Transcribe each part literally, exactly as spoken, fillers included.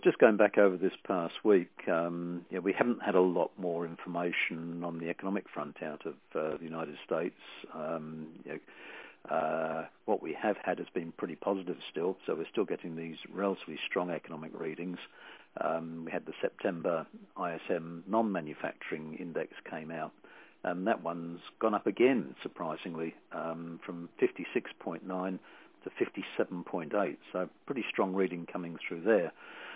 Just going back over this past week, um, you know, we haven't had a lot more information on the economic front out of uh, the United States. Um, you know, uh, what we have had has been pretty positive still, so we're still getting these relatively strong economic readings. Um, we had the September I S M non-manufacturing index came out, and that one's gone up again, surprisingly, um, from fifty-six point nine to fifty-seven point eight, so pretty strong reading coming through there.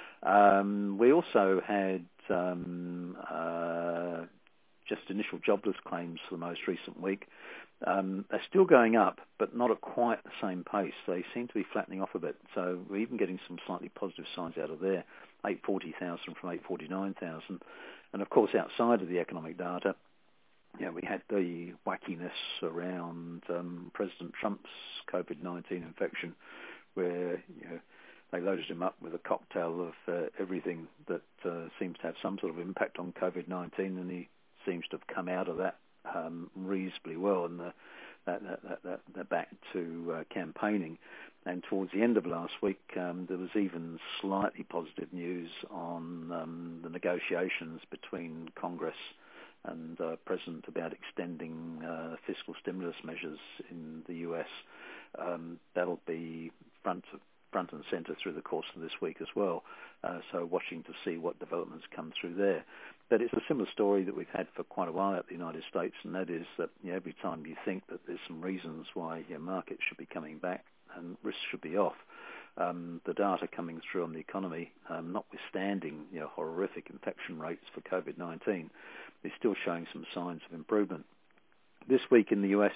Um, we also had um, uh, just initial jobless claims for the most recent week. Um, they're still going up, but not at quite the same pace. They seem to be flattening off a bit, so we're even getting some slightly positive signs out of there, eight hundred forty thousand from eight hundred forty-nine thousand. And of course, outside of the economic data, you know, we had the wackiness around um, President Trump's COVID nineteen infection, where you know, they loaded him up with a cocktail of uh, everything that uh, seems to have some sort of impact on COVID nineteen, and he seems to have come out of that um, reasonably well, and the, that, that, that, that, that back to uh, campaigning. And towards the end of last week, um, there was even slightly positive news on um, the negotiations between Congress and uh, President about extending uh, fiscal stimulus measures in the U S. Um, that'll be front of front and centre through the course of this week as well. Uh, so watching to see what developments come through there. But it's a similar story that we've had for quite a while out in the United States, and that is that you know, every time you think that there's some reasons why your markets should be coming back and risks should be off, um, the data coming through on the economy, um, notwithstanding you know, horrific infection rates for COVID nineteen, is still showing some signs of improvement. This week in the U S,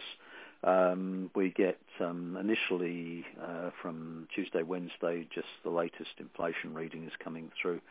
Um, we get um, initially uh, from Tuesday, Wednesday, just the latest inflation reading is coming through.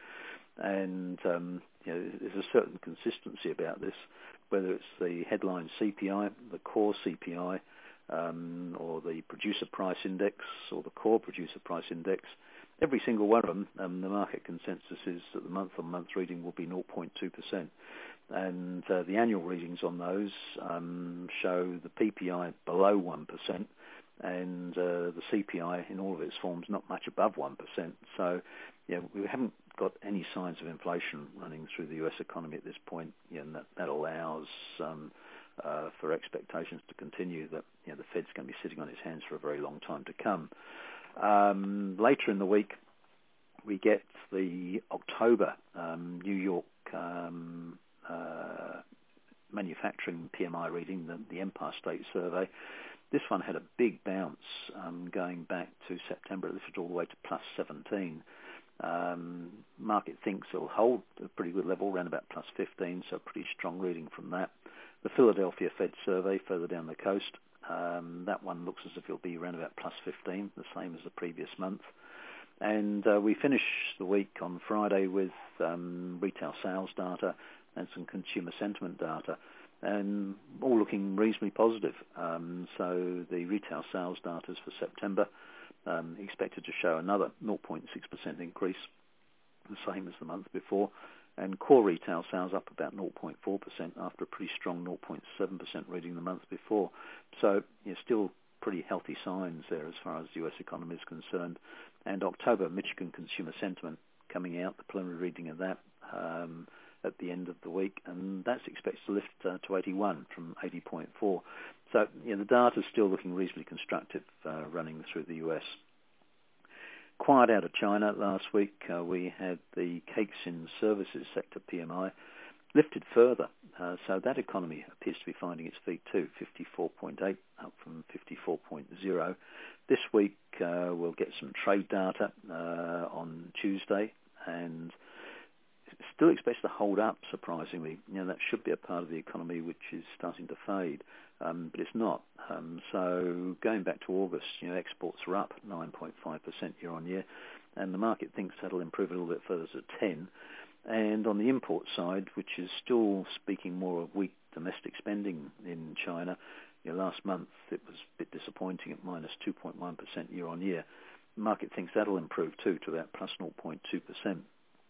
And um, you know, there's a certain consistency about this, whether it's the headline C P I, the core C P I, um, or the producer price index, or the core producer price index. Every single one of them, um, the market consensus is that the month-on-month reading will be zero point two percent. And uh, the annual readings on those um, show the P P I below one percent and uh, the C P I in all of its forms not much above one percent. So yeah, we haven't got any signs of inflation running through the U S economy at this point, you know, and that, that allows um, uh, for expectations to continue that you know, the Fed's going to be sitting on its hands for a very long time to come. Um, later in the week, we get the October um, New York um, uh, manufacturing P M I reading, the, the Empire State Survey. This one had a big bounce um, going back to September. It lifted all the way to plus seventeen. Um, market thinks it'll hold a pretty good level, around about plus fifteen, so a pretty strong reading from that. The Philadelphia Fed Survey, further down the coast, um, that one looks as if it'll be around about plus fifteen, the same as the previous month. And uh, we finish the week on Friday with um, retail sales data and some consumer sentiment data, and all looking reasonably positive. Um, so the retail sales data for September um, expected to show another zero point six percent increase, the same as the month before, and core retail sales up about zero point four percent after a pretty strong zero point seven percent reading the month before. So you know, still pretty healthy signs there as far as the U S economy is concerned. And October Michigan consumer sentiment coming out, the preliminary reading of that um, at the end of the week, and that's expected to lift uh, to eighty-one from eighty point four. So you know, the data is still looking reasonably constructive uh, running through the U S. Quiet out of China last week, uh, we had the Caixin Services sector P M I lifted further. Uh, so that economy appears to be finding its feet too, fifty-four point eight up from fifty-four point zero. This week uh, we'll get some trade data uh, on Tuesday, and still expects to hold up, surprisingly. You know, that should be a part of the economy which is starting to fade, um, but it's not. Um, so going back to August, you know, exports are up nine point five percent year on year, and the market thinks that'll improve a little bit further to ten. And on the import side, which is still speaking more of weak domestic spending in China, you know, last month it was a bit disappointing at minus two point one percent year on year. The market thinks that'll improve too to about plus zero point two percent.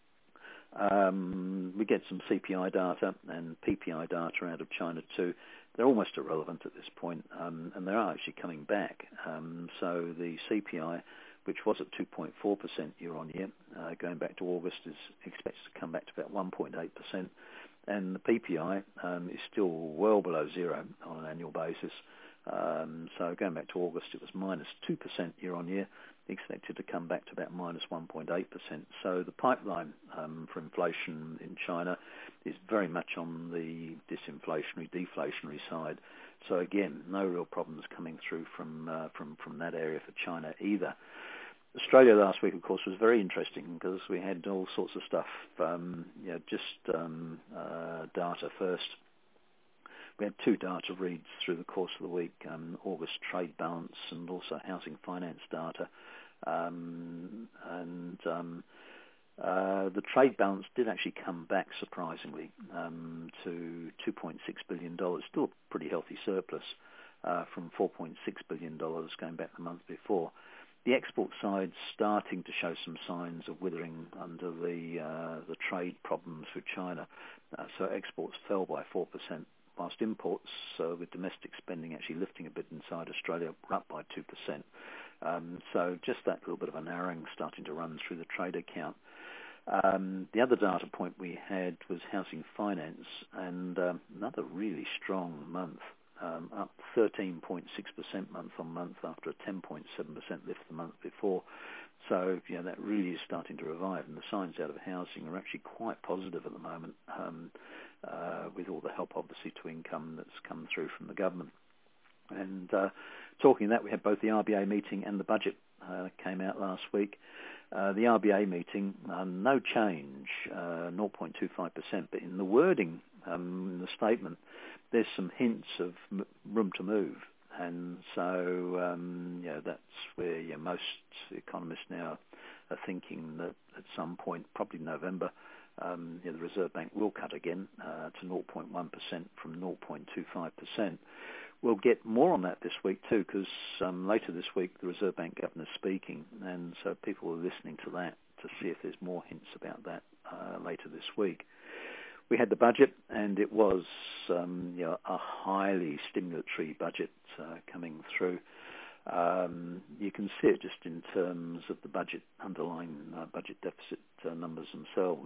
Um, we get some C P I data and P P I data out of China too. They're almost irrelevant at this point, um, and they are actually coming back. Um, so the C P I which was at two point four percent year on year, uh, going back to August, is expected to come back to about one point eight percent. And the P P I um, is still well below zero on an annual basis. Um, so going back to August, it was minus two percent year on year, expected to come back to about minus one point eight percent. So the pipeline um, for inflation in China is very much on the disinflationary, deflationary side. So again, no real problems coming through from uh, from from that area for China either. Australia last week, of course, was very interesting because we had all sorts of stuff. Um, you know, just um, uh, data first. We had two data reads through the course of the week: um, August trade balance and also housing finance data. Um, and um, uh, the trade balance did actually come back surprisingly um, to two point six billion dollars, still a pretty healthy surplus uh, from four point six billion dollars going back the month before. The export side's starting to show some signs of withering under the uh, the trade problems with China. Uh, so exports fell by four percent, whilst imports, uh, with domestic spending actually lifting a bit inside Australia, were up by two percent. Um, so just that little bit of a narrowing starting to run through the trade account. Um, the other data point we had was housing finance, and um, another really strong month. Um, up thirteen point six percent month on month after a ten point seven percent lift the month before. So, you know, that really is starting to revive, and the signs out of housing are actually quite positive at the moment, um, uh, with all the help, obviously, to income that's come through from the government. And uh, talking of that, we had both the R B A meeting and the budget uh, came out last week. Uh, the R B A meeting, uh, no change, uh, zero point two five percent, but in the wording, um, in the statement, there's some hints of m- room to move. And so, um, you know, that's where you know, most economists now are thinking that at some point, probably November, um, you know, the Reserve Bank will cut again uh, to zero point one percent from zero point two five percent. We'll get more on that this week too, because um, later this week the Reserve Bank Governor's speaking, and so people are listening to that to see if there's more hints about that uh, later this week. We had the budget, and it was um, you know, a highly stimulatory budget uh, coming through. Um, you can see it just in terms of the budget underlying uh, budget deficit uh, numbers themselves.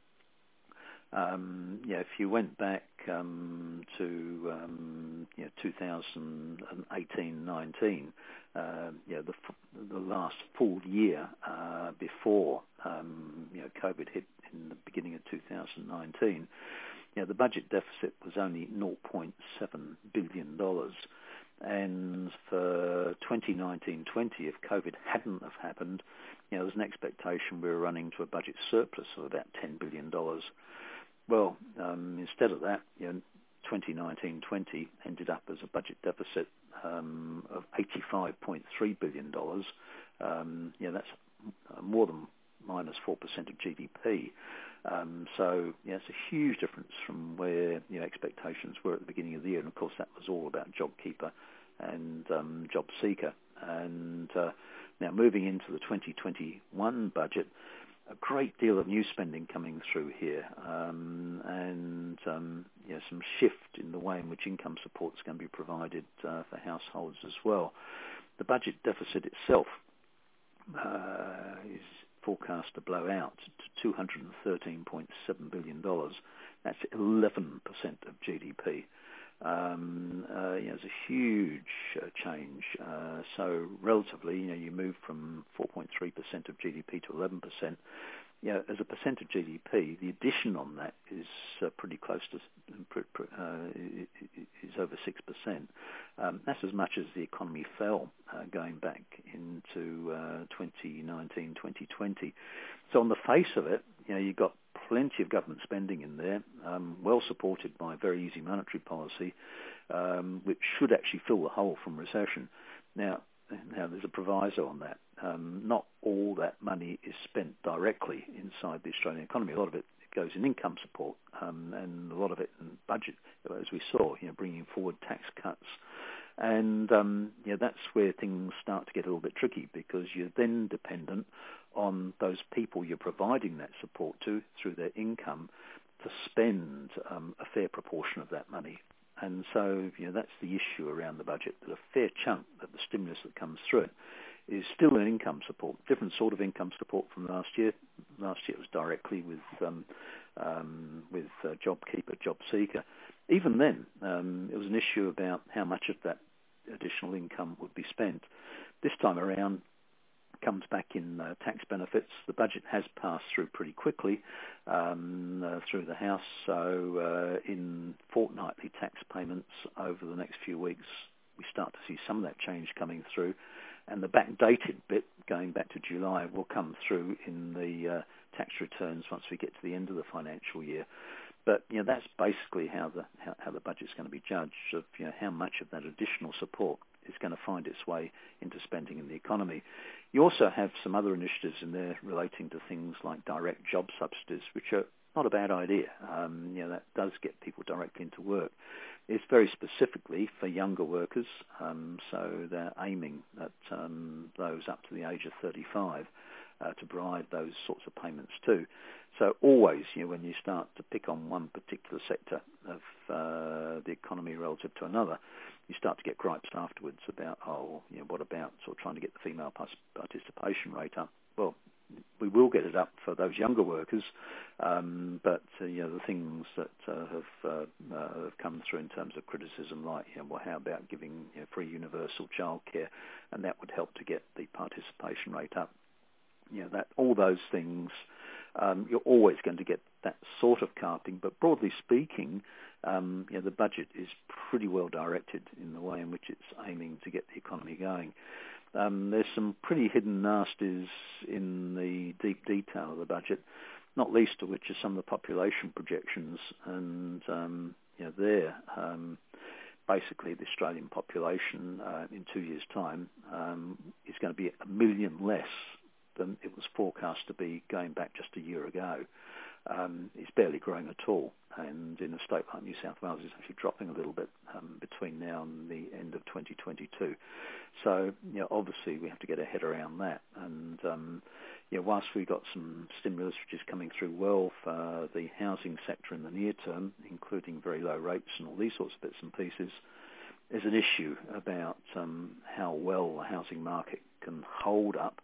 Um, yeah, if you went back um, to um, you know, two thousand eighteen nineteen, uh, you know, the, f- the last full year uh, before um, you know, COVID hit in the beginning of two thousand nineteen, you know, the budget deficit was only zero point seven billion dollars. And for twenty nineteen twenty, if COVID hadn't have happened, you know, there's an expectation we were running to a budget surplus of about ten billion dollars. Well, um, instead of that, you know, twenty nineteen twenty ended up as a budget deficit um, of eighty-five point three billion dollars. Um, you know, that's more than minus four percent of G D P. Um, so, yeah, it's a huge difference from where you know, expectations were at the beginning of the year. And, of course, that was all about JobKeeper and um, JobSeeker. And uh, now moving into the twenty twenty-one budget, a great deal of new spending coming through here, um, and um, you know, some shift in the way in which income support is going to be provided uh, for households as well. The budget deficit itself uh, is forecast to blow out to two hundred thirteen point seven billion dollars. That's eleven percent of G D P. Um, uh, you know, it's a huge uh, change. Uh, so relatively, you know, you move from four point three percent of G D P to eleven percent. You know, as a percent of G D P, the addition on that is uh, pretty close to uh, is over six percent. Um, that's as much as the economy fell uh, going back into uh, twenty nineteen twenty twenty. So on the face of it, you know, you've got plenty of government spending in there, um, well supported by very easy monetary policy, um, which should actually fill the hole from recession. Now, now there's a proviso on that. Um, not all that money is spent directly inside the Australian economy. A lot of it goes in income support, um, and a lot of it in budget, as we saw, you know, bringing forward tax cuts. And um, you know, that's where things start to get a little bit tricky, because you're then dependent on those people you're providing that support to through their income to spend um, a fair proportion of that money. And so, you know, that's the issue around the budget, that a fair chunk of the stimulus that comes through it is still an income support, different sort of income support from last year. Last year it was directly with um, um, with uh, JobKeeper, JobSeeker. Even then, um, it was an issue about how much of that additional income would be spent. This time around, comes back in uh, tax benefits. The budget has passed through pretty quickly um, uh, through the House, so uh, in fortnightly tax payments over the next few weeks, we start to see some of that change coming through, and the backdated bit, going back to July, will come through in the uh, tax returns once we get to the end of the financial year. But you know, that's basically how the how, how the budget's going to be judged, of you know how much of that additional support is going to find its way into spending in the economy. You also have some other initiatives in there relating to things like direct job subsidies, which are not a bad idea. Um, you know, that does get people directly into work. It's very specifically for younger workers, um, so they're aiming at um, those up to the age of thirty-five uh, to provide those sorts of payments too. So always, you know, when you start to pick on one particular sector of uh, the economy relative to another, you start to get gripes afterwards about, oh, you know, what about sort of trying to get the female participation rate up? Well, we will get it up for those younger workers, um, but uh, you know, the things that uh, have, uh, uh, have come through in terms of criticism, like, you know, well, how about giving you know, free universal childcare, and that would help to get the participation rate up. You know, that all those things, um, you're always going to get that sort of carping, but broadly speaking, um, you know, the budget is pretty well directed in the way in which it's aiming to get the economy going. Um, there's some pretty hidden nasties in the deep detail of the budget, not least of which are some of the population projections, and um, you know, there, um, basically the Australian population uh, in two years' time um, is going to be a million less than it was forecast to be going back just a year ago. Um, it's barely growing at all, and in a state like New South Wales, it's actually dropping a little bit um, between now and the end of twenty twenty-two. So, you know, obviously we have to get our head around that. And um, you know, whilst we've got some stimulus which is coming through well for the housing sector in the near term, including very low rates and all these sorts of bits and pieces, there's an issue about um, how well the housing market can hold up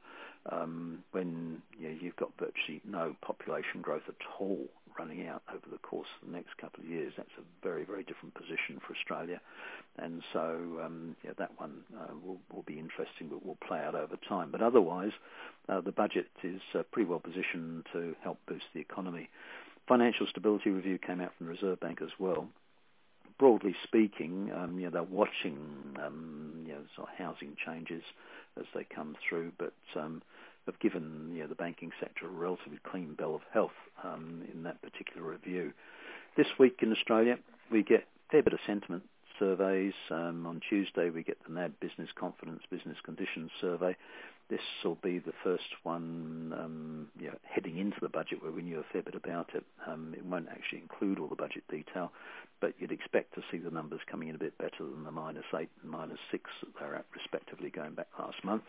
Um, when you know, you've got virtually no population growth at all running out over the course of the next couple of years. That's a very, very different position for Australia. And so um, yeah, that one uh, will, will be interesting, but will play out over time. But otherwise, uh, the budget is uh, pretty well positioned to help boost the economy. Financial Stability Review came out from the Reserve Bank as well. Broadly speaking, um, you know, they're watching um, you know, sort of housing changes as they come through, but um, have given you know, the banking sector a relatively clean bill of health um, in that particular review. This week in Australia, we get a fair bit of sentiment surveys. Um, on Tuesday, we get the N A B Business Confidence, Business Conditions Survey. This will be the first one um, you know, heading into the budget where we knew a fair bit about it. Um, it won't actually include all the budget detail, but you'd expect to see the numbers coming in a bit better than the minus eight and minus six that they're at respectively going back last month.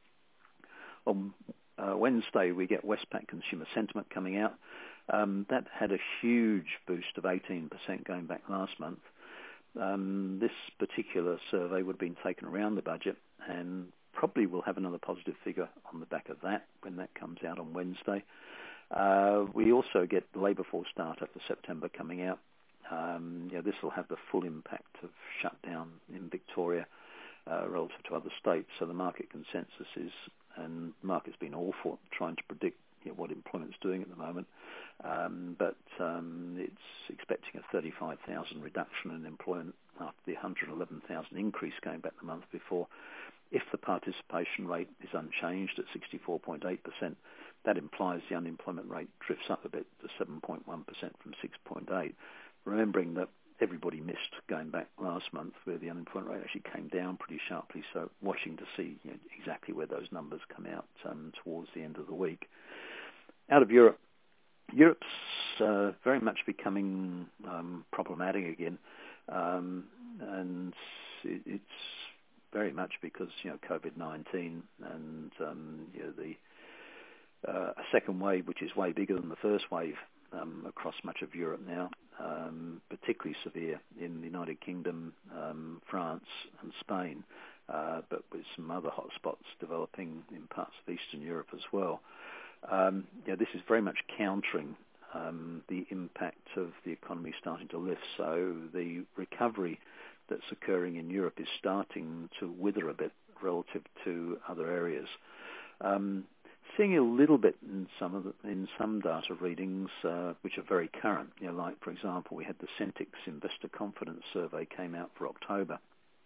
On uh, Wednesday, we get Westpac Consumer Sentiment coming out. Um, that had a huge boost of eighteen percent going back last month. Um, this particular survey would have been taken around the budget, and probably will have another positive figure on the back of that when that comes out on Wednesday. Uh, we also get the labour force data for September coming out. Um, you know, this will have the full impact of shutdown in Victoria uh, relative to other states. So the market consensus is, and the market's been awful trying to predict you know, what employment's doing at the moment, um, but um, it's expecting a thirty-five thousand reduction in employment after the one hundred eleven thousand increase going back the month before. If the participation rate is unchanged at sixty-four point eight percent, that implies the unemployment rate drifts up a bit to seven point one percent from six point eight. Remembering that everybody missed going back last month where the unemployment rate actually came down pretty sharply, so watching to see you know, exactly where those numbers come out um, towards the end of the week. Out of Europe, Europe's uh, very much becoming um, problematic again, um, and it, it's very much because you know COVID nineteen and um, you know, the uh, a second wave, which is way bigger than the first wave um, across much of Europe now, um, particularly severe in the United Kingdom, um, France, and Spain. uh, but with some other hotspots developing in parts of Eastern Europe as well. Um, you know, this is very much countering um, the impact of the economy starting to lift. So the recovery that's occurring in Europe is starting to wither a bit relative to other areas. Um, seeing a little bit in some of the, in some data readings, uh, which are very current. You know, like for example, we had the Centix Investor Confidence Survey came out for October.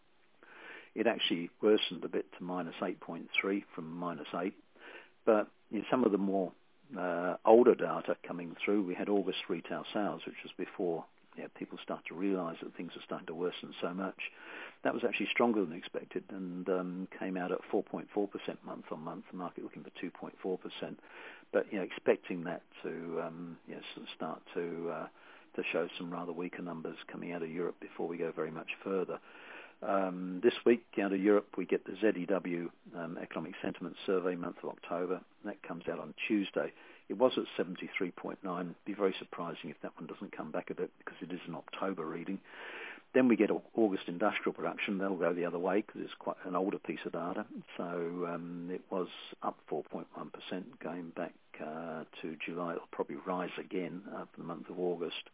It actually worsened a bit to minus eight point three from minus eight. But you know, some of the more uh, older data coming through, we had August retail sales, which was before you know, people start to realise that things are starting to worsen so much. That was actually stronger than expected and um, came out at four point four percent month on month. The market looking for two point four percent, but you know, expecting that to um, you know, sort of start to uh, to show some rather weaker numbers coming out of Europe before we go very much further. Um, this week out of Europe we get the Z E W um, Economic Sentiment Survey month of October. That comes out on Tuesday. It was at seventy-three point nine. It'd be very surprising if that one doesn't come back a bit because it is an October reading. Then we get August industrial production. That'll go the other way because it's quite an older piece of data. So um, it was up four point one percent going back uh, to July. It'll probably rise again uh, for the month of August.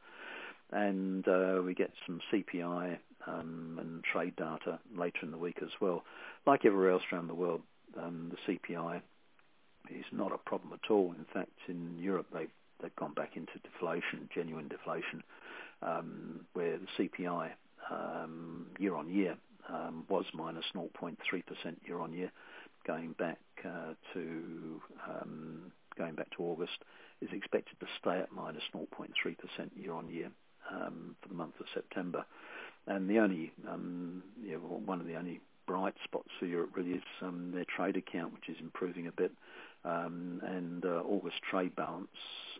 And uh, we get some C P I um, and trade data later in the week as well. Like everywhere else around the world, um, the C P I is not a problem at all. In fact, in Europe, they've, they've gone back into deflation, genuine deflation, um, where the C P I um, year on year um, was minus zero point three percent year on year, going back uh, to um, going back to August, is expected to stay at minus zero point three percent year on year. Um, for the month of September. And the only, um, you know, one of the only bright spots for Europe really is um, their trade account, which is improving a bit, um, and uh, August trade balance.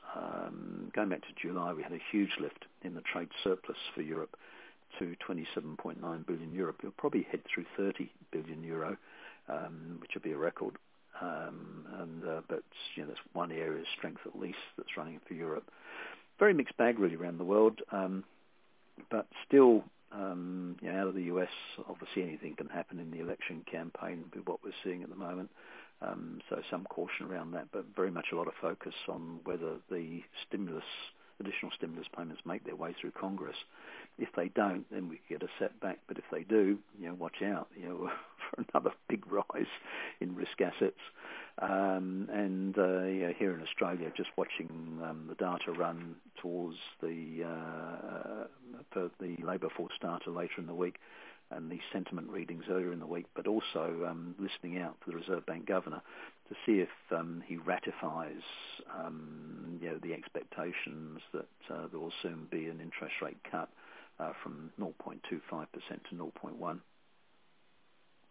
Um, going back to July, we had a huge lift in the trade surplus for Europe to twenty-seven point nine billion euro. It'll probably head through thirty billion euro, um, which will be a record. Um, and uh, but you know, that's one area of strength at least that's running for Europe. Very mixed bag really around the world, um, but still, um, you know, out of the U S, obviously anything can happen in the election campaign with what we're seeing at the moment. Um, so some caution around that, but very much a lot of focus on whether the stimulus, additional stimulus payments make their way through Congress. If they don't, then we get a setback. But if they do, you know, watch out, you know, for another big rise in risk assets. Um, and uh, you know, here in Australia, just watching um, the data run towards the uh, for the labour force data later in the week, and the sentiment readings earlier in the week, but also um, listening out for the Reserve Bank Governor to see if um, he ratifies um, you know, the expectations that uh, there will soon be an interest rate cut uh, from zero point two five percent to zero point one